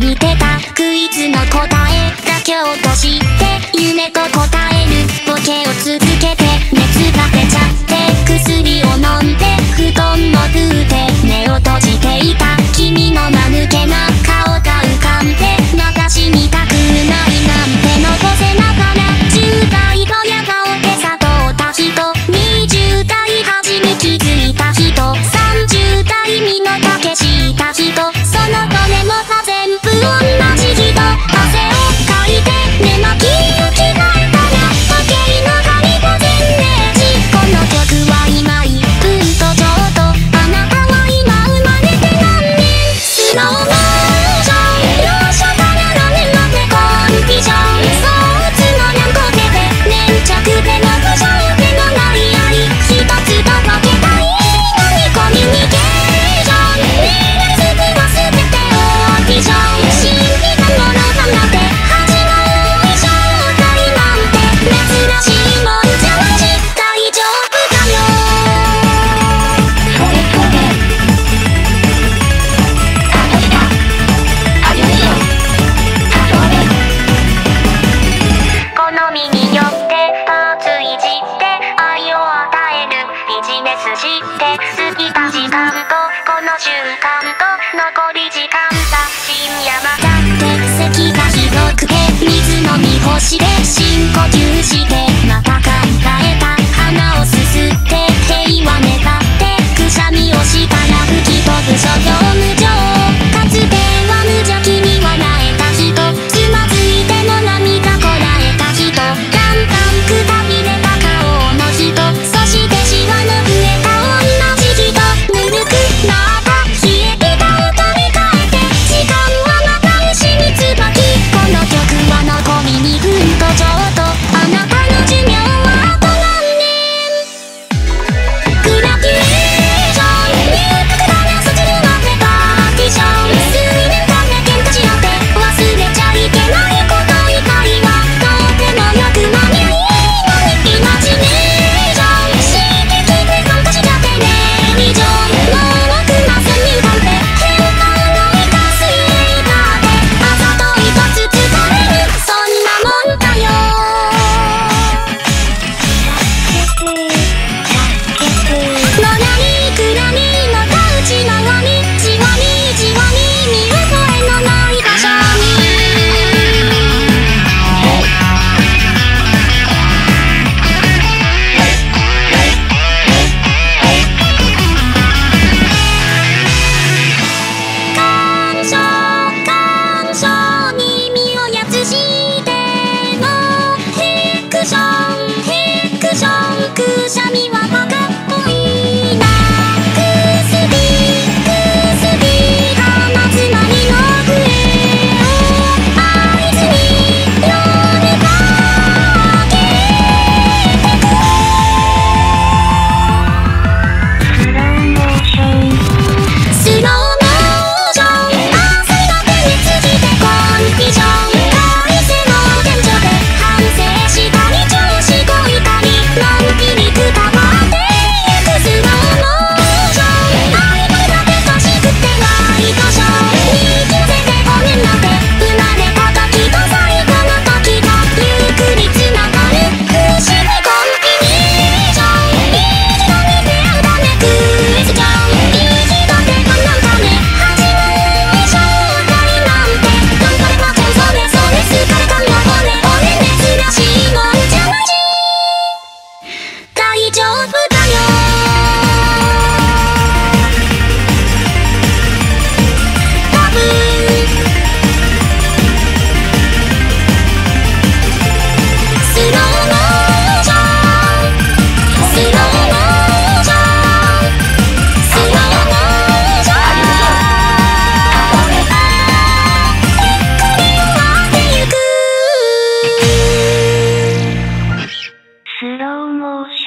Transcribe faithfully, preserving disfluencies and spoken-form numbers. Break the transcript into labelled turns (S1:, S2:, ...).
S1: いてたクイズの答えだけ落として夢と答えるボケを続けて熱が出ちゃって薬を飲んで布団の風で目を閉じていた君の間抜けな顔が浮かんで流し見たくないなんて残せながらじゅう代ドヤ顔で悟った人にじゅう代初に気づいた人さんじゅう代身の丈した人その骨もが全部同じ人汗をかいて寝巻きを着替えたら時計の針午前れいじこの曲は今いっぷんとちょうどあなたは今生まれて何年スローモーション容赦からラメまでコンビジョンそうつのにゃんこ手で粘着での不条でのなり合い一つとぼけたいのにコミュニケーション未来すぐは全てオーディション信じたものがなって恥の多い正体なんて珍しいもんじゃないし大丈夫だよそれそれあとしたあよいしょあそれ好みによってパーツいじって愛を与えるビジネスして過ぎた時間とこの瞬間と残り時間さ深夜またって席が広くて水飲み干しで深呼吸してまた考えた花をすすって平和願ってくしゃみをしたら吹き飛ぶ諸行無常かつては無邪気に笑えた人つまずいても涙こらえた人だんだんくたびれた顔の人そしてシワの増えた同じ人ぬるくなった冷えてたを取り替えて時間はまた牛に椿この曲は残りにふんとちょうどあなたの寿命はあと何年グラデュエーション入学から卒業までパーティション数年間で喧嘩し合って忘れちゃいけないこと以外はどうでもよくなにゃいいのにイマジネーション刺激で参加しちゃってね以上もうくなすにだって変化のいた水泳だってあざといとつつかれるそんなもんだよのらりくらりのたうちながりじわりじわり見る声のない場所に感傷感傷に身をやつしてのフィクションフィクションくしゃみはバカっぽいなくすびくすび鼻つまりの笛を合図に夜が明けてくスローモーションスローモーション汗が手についてコンビジョン会社の店長で反省したり調子こいたりのんびりくたばってゆくスローモーションアイドルだって年食ってワイドショーに気づいてごめんなって生まれた時と最後の時がゆっくりつながる不思議コンビネーション一度見て会うためクエスチョン一度でこんなんかね始まる正体なんて頑張ればちゃんそれそれすからかんの俺俺珍しいもんじゃないし大丈夫だよ多分スローモーションスローモーションスローモーションゆっくり終わってゆくスローモーション